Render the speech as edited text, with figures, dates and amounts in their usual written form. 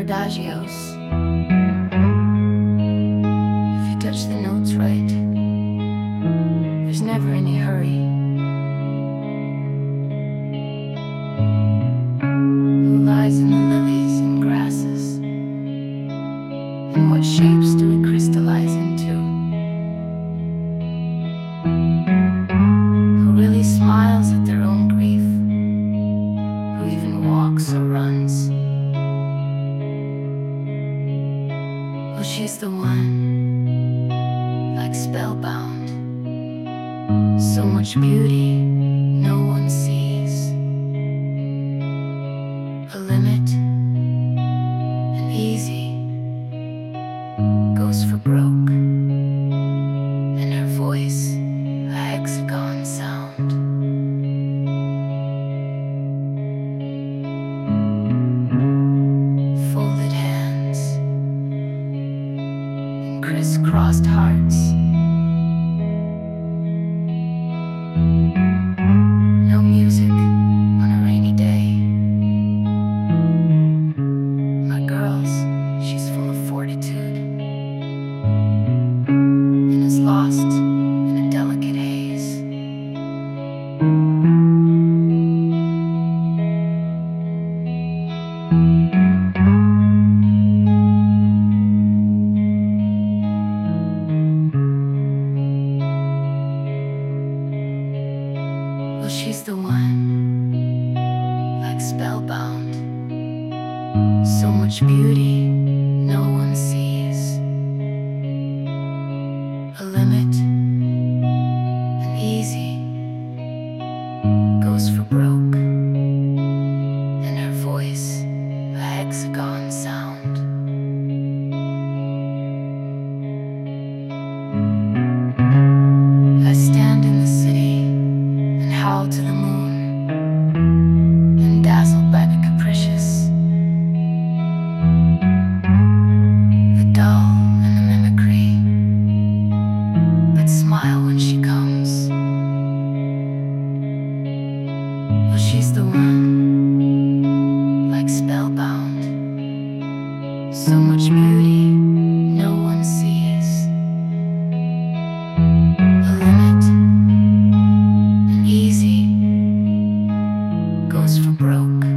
adagios. If you touch the notes right, there's never any hurry. Who lies in the lilies and grasses? And what shapes do we crystallize into? Who really smiles at their own grief? Who even walks or runs? Well, she's the one, like spellbound. So much beauty no one sees. A limit, and easy, goes for broke. And her voice, a hexagon sound. Folded hands, and crisscrossed hearts. No music on a rainy day. My girl's, she's full of fortitude, and is lost in a delicate haze. Well, she's the one, like spellbound. So much beauty no one sees. A limit, and easy, goes for broke. And her voice, a hexagon sound. I stand in the city and howl to the moon, and dazzled by the capricious, the dull and the mimicry, but smile when she comes. Well, she's the one, like spellbound. So much beauty no one sees. A limit, and easy, goes for broke.